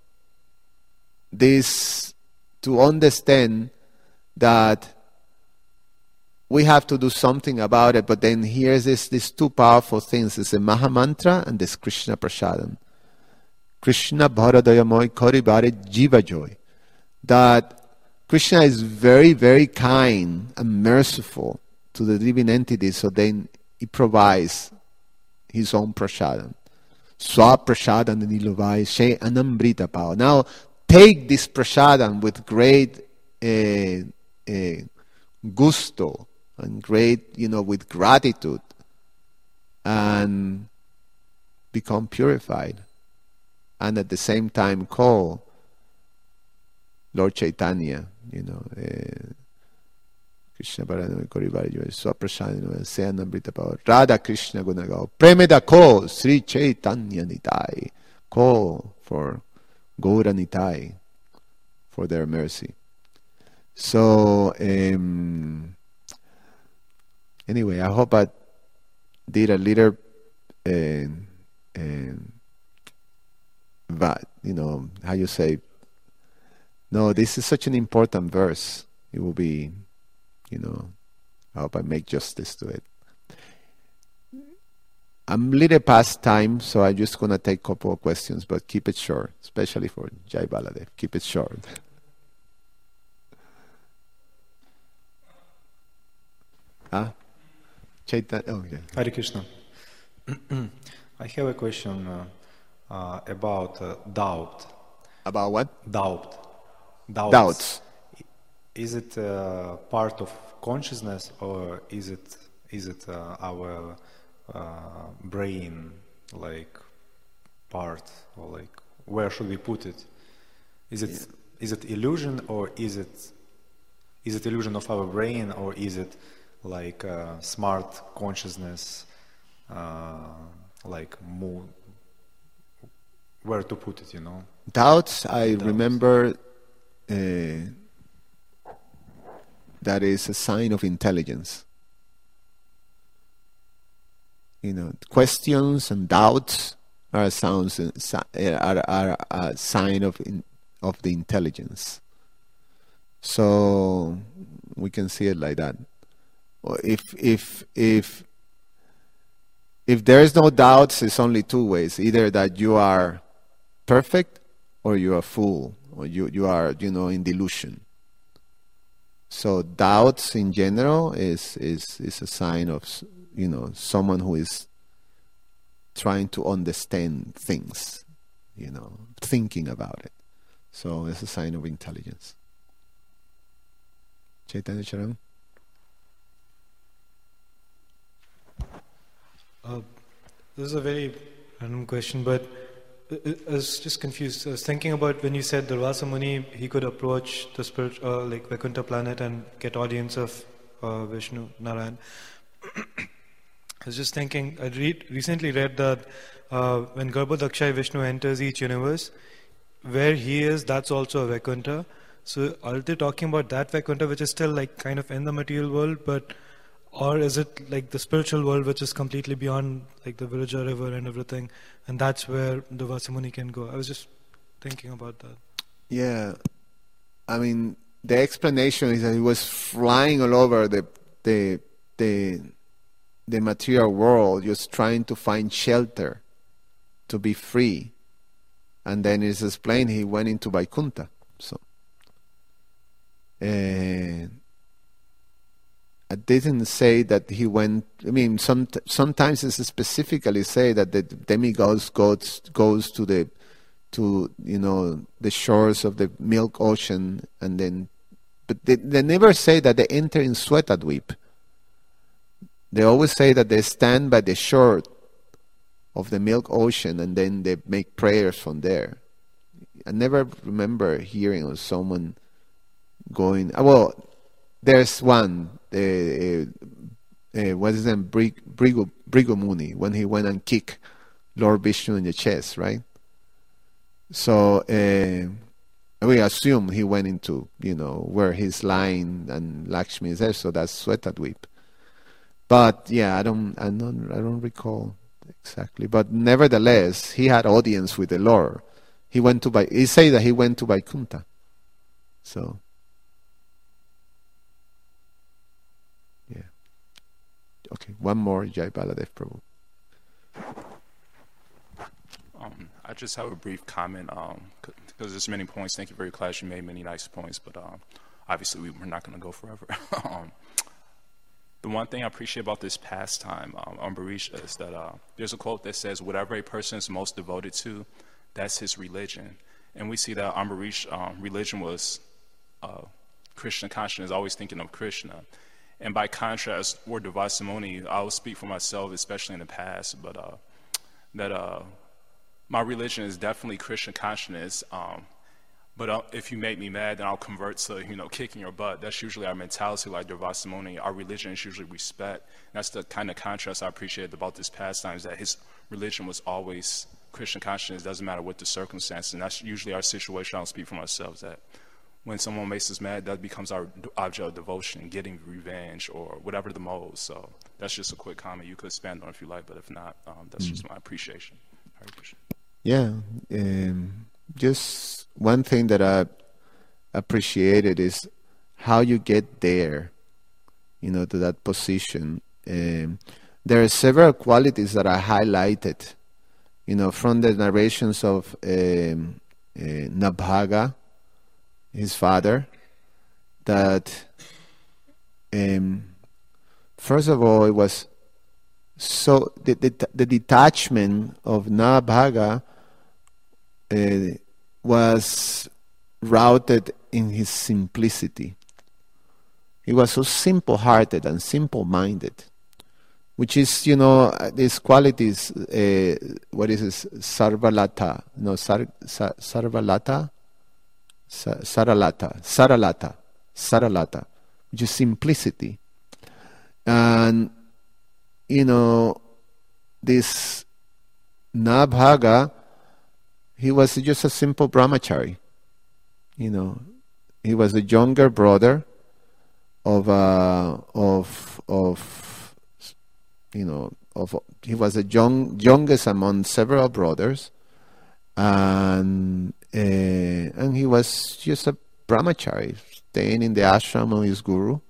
Speaker 1: this, to understand that we have to do something about it, but then here's this, these two powerful things. It's the Maha Mantra and this Krishna Prasadam. Krishna Bharadaya Kari Bare Jiva Joy. That Krishna is very, very kind and merciful to the living entities, so then he provides his own prasadam. Swa prasadam nilovai she anambrita pao. Now take this prasadam with great uh, uh, gusto and great, you know, with gratitude, and become purified. And at the same time call Lord Chaitanya, you know, uh, Krishna Paranam Korivari Swaprashanam Seanamrita Power Radha Krishna Gunagao Premeda Ko Sri Chaitanya Nitai. Call for Gaura Nitai for their mercy. So um, anyway, I hope I did a little uh, uh, but you know how you say, no, this is such an important verse. It will be, you know, I hope I make justice to it. I'm a little past time, so I'm just going to take a couple of questions, but keep it short, especially for Jai Baladev. Keep it short. Ah, Chaitanya. Oh, yeah.
Speaker 2: Hare Krishna. I have a question uh, uh, about uh, doubt.
Speaker 1: About what?
Speaker 2: Doubt. Doubts.
Speaker 1: Doubts.
Speaker 2: Is it uh, part of consciousness, or is it is it uh, our uh, brain, like part, or like where should we put it? Is it yeah. is it illusion, or is it is it illusion of our brain, or is it like uh, smart consciousness, uh, like more, where to put it, you know?
Speaker 1: Doubts, I
Speaker 2: Doubts.
Speaker 1: remember uh, that is a sign of intelligence. You know, questions and doubts are sounds are are a sign of in, of the intelligence. So we can see it like that. If if if if there is no doubts, it's only two ways: either that you are perfect, or you are fool, or you you are you know in delusion. So doubts in general is is is a sign of you know someone who is trying to understand things, you know, thinking about it. So it's a sign of intelligence. Chaitanya Charan.
Speaker 3: Uh, this is a very random question, but I was just confused. I was thinking about when you said Durvasa Muni, he could approach the spirit, uh, like Vaikuntha planet, and get audience of uh, Vishnu Narayan. I was just thinking, I read, recently read that uh, when Garbhodakshai Vishnu enters each universe, where he is, that's also a Vaikuntha. So are they talking about that Vaikuntha, which is still like kind of in the material world, but or is it like the spiritual world, which is completely beyond like the Virja river and everything, and that's where Durvasa Muni can go? I was just thinking about that.
Speaker 1: Yeah, I mean, the explanation is that he was flying all over the the the, the material world, just trying to find shelter, to be free, and then it's explained he went into Vaikuntha. So, and I didn't say that he went. I mean, some sometimes it's specifically say that the demigods goes goes to the to you know the shores of the Milk Ocean, and then, but they, they never say that they enter in Svetadweep. they always say that they stand by the shore of the Milk Ocean and then they make prayers from there. I never remember hearing of someone going. Uh, well, there's one. Uh, uh, uh, what is his name? Brig, Brigu, Brigumuni, when he went and kicked Lord Vishnu in the chest, right? So uh, we assume he went into, you know, where he's lying and Lakshmi is there. So that's Svetadweep. But yeah, I don't, I don't, I don't recall exactly. But nevertheless, he had audience with the Lord. He went to, he say that he went to Vaikuntha. So, yeah. Okay, one more, Jai Baladev Prabhu.
Speaker 4: Um, I just have a brief comment, um, because there's many points. Thank you for your class. You made many nice points, but um, obviously we, we're not going to go forever. um, The one thing I appreciate about this pastime, um, Ambarish, is that uh, there's a quote that says, whatever a person is most devoted to, that's his religion. And we see that Ambarish, um, religion was uh, Krishna consciousness, always thinking of Krishna. And by contrast, word of Vasamuni, I will speak for myself, especially in the past, but uh, that uh, my religion is definitely Krishna consciousness. Um, But uh, if you make me mad, then I'll convert to, you know, kicking your butt. That's usually our mentality, like Durvasamuni. Our religion is usually respect. That's the kind of contrast I appreciated about this pastime, is that his religion was always Christian consciousness. Doesn't matter what the circumstances. And that's usually our situation. I don't speak for myself, that when someone makes us mad, that becomes our object of devotion, getting revenge or whatever the mode. So that's just a quick comment. You could expand on it if you like, but if not, um, that's mm. just my appreciation. Hare Krishna.
Speaker 1: Yeah. Um, just one thing that I appreciated is how you get there, you know, to that position. Um, there are several qualities that I highlighted, you know, from the narrations of um, uh, Nabhaga, his father, that um, first of all, it was so the, the, the detachment of Nabhaga uh, was routed in his simplicity. He was so simple-hearted and simple-minded, which is, you know, these qualities, uh, what is this, Sarvalata, no, sar, sar, Sarvalata, Sa, Saralata, Saralata, Saralata, which is simplicity. And, you know, this Nabhaga, he was just a simple brahmachari. You know, he was the younger brother of uh, of of you know of he was the young youngest among several brothers, and uh, and he was just a brahmachari, staying in the ashram of his guru.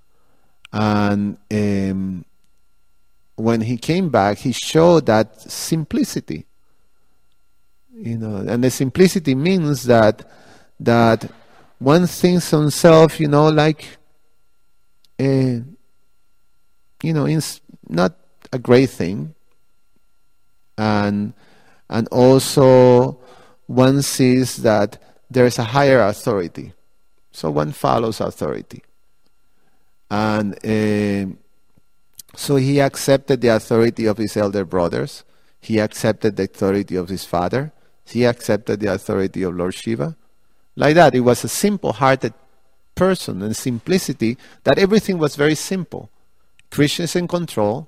Speaker 1: And um, when he came back, he showed that simplicity. You know, and the simplicity means that that one thinks himself, you know, like, uh, you know, it's not a great thing, and and also one sees that there is a higher authority, so one follows authority, and uh, so he accepted the authority of his elder brothers. He accepted the authority of his father. He accepted the authority of Lord Shiva. Like that, it was a simple-hearted person, and simplicity, that everything was very simple. Krishna is in control,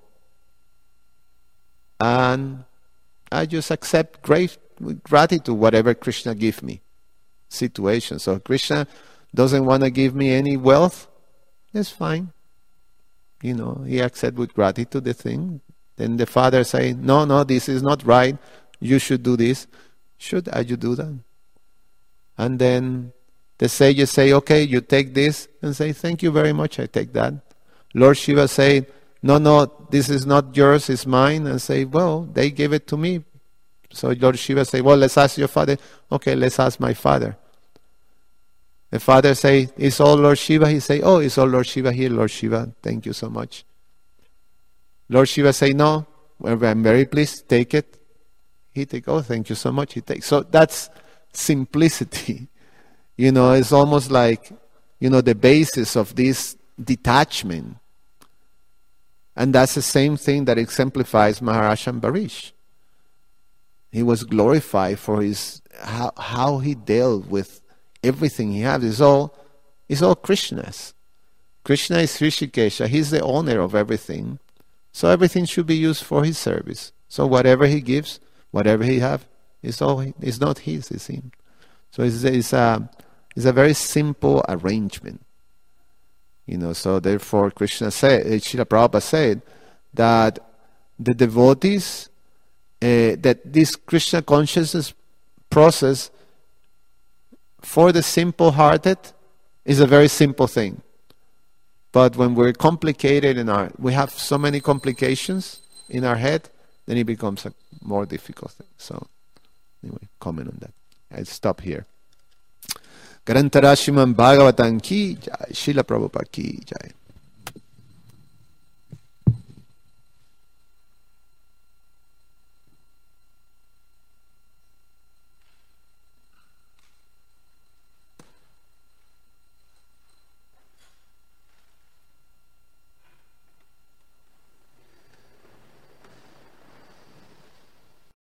Speaker 1: and I just accept great with gratitude whatever Krishna gives me situation. So Krishna doesn't want to give me any wealth, that's fine. You know, he accepts with gratitude the thing. Then the father say, no, no, this is not right. You should do this. Should I you do that? And then the sages say, okay, you take this, and say, thank you very much, I take that. Lord Shiva say, no, no, this is not yours, it's mine. And say, well, they gave it to me. So Lord Shiva say, well, let's ask your father. Okay, let's ask my father. The father say, it's all Lord Shiva. He say, oh, it's all Lord Shiva here, Lord Shiva. Thank you so much. Lord Shiva say, no, well, I'm very pleased, take it. He take, oh, thank you so much. He takes. So that's simplicity. You know, it's almost like, you know, the basis of this detachment. And that's the same thing that exemplifies Maharaj Ambarish. He was glorified for his how, how he dealt with everything he had. It's all, it's all Krishna's. Krishna is Hrishikesha. He's the owner of everything. So everything should be used for his service. So whatever he gives, whatever he have, it's all it's not his, it's him. So it's, it's a it's a very simple arrangement. You know, so therefore Krishna said, Srila Prabhupada said that the devotees, uh, that this Krishna consciousness process for the simple-hearted is a very simple thing. But when we're complicated in our, we have so many complications in our head, then it becomes a more difficult thing. So, anyway, comment on that. I'll stop here. Grantara Srimad Bhagavatam ki jai, Srila Prabhupada ki jai.